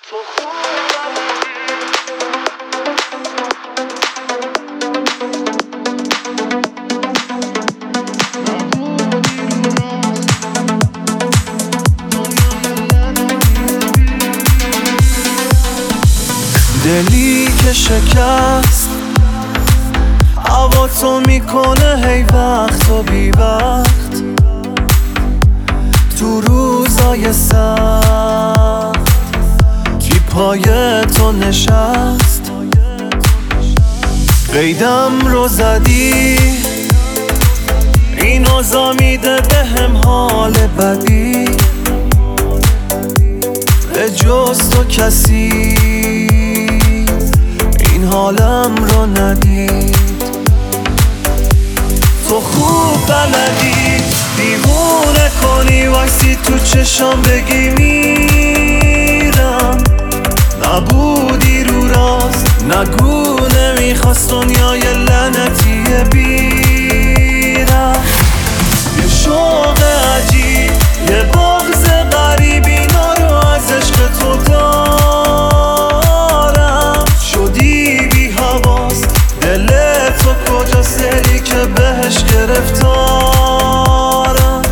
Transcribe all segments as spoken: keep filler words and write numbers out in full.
دلی که شکست هوا تو میکنه هی وقت و بی وقت، تو روزای سخت کی پای تو نشست. قیدم رو زدی این اوضاع میده بهم حال بدی، به جز تو کسی این حالم رو ندید. تو خوب بلدی دیوونه کنی وایسی تو چشام بگی میرم، نبودی رو راست نگو نمیخواست دنیای لعنتی بیرم. یه شوق عجیب یه بغض غریب اینا رو از عشق تو دارم، شدی بی حواس دل تو کجاست دلی که بهش گرفتارم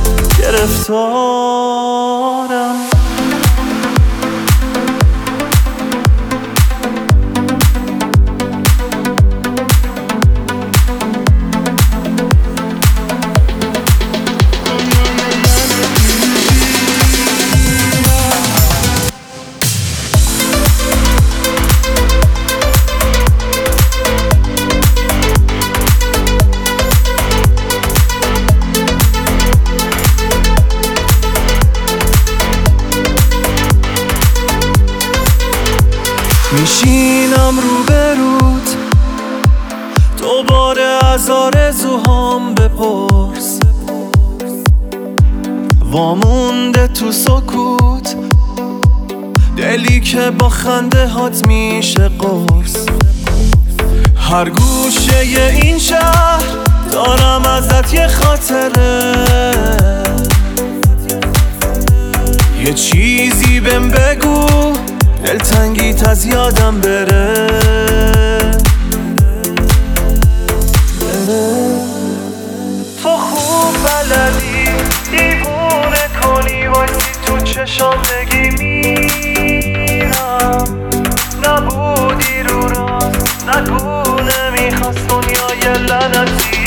گرفتارم. میشینم روبروت دوباره از آرزوهام بپرس، وامونده تو سکوت دلی که با خنده هات میشه قرص. هر گوشه این شهر دارم ازت یه خاطره، یه چیزی بهم بگو دلتنگیت از یادم بره. تو خوب بلدی دیوونه کنی وایسی تو چشام بگی میرم، نبودی رو راست نگو نمیخواست دنیای لعنتی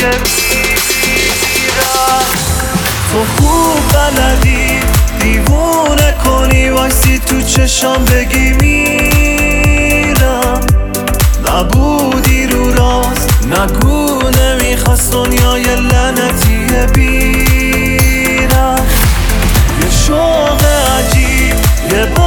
بیرم. تو خوب بلدی دیوونه کنی وایسی تو چشام بگی میرم، نبودی رو راست نگو نمیخواست دنیای لعنتی بیرم. یه شوق عجیب یه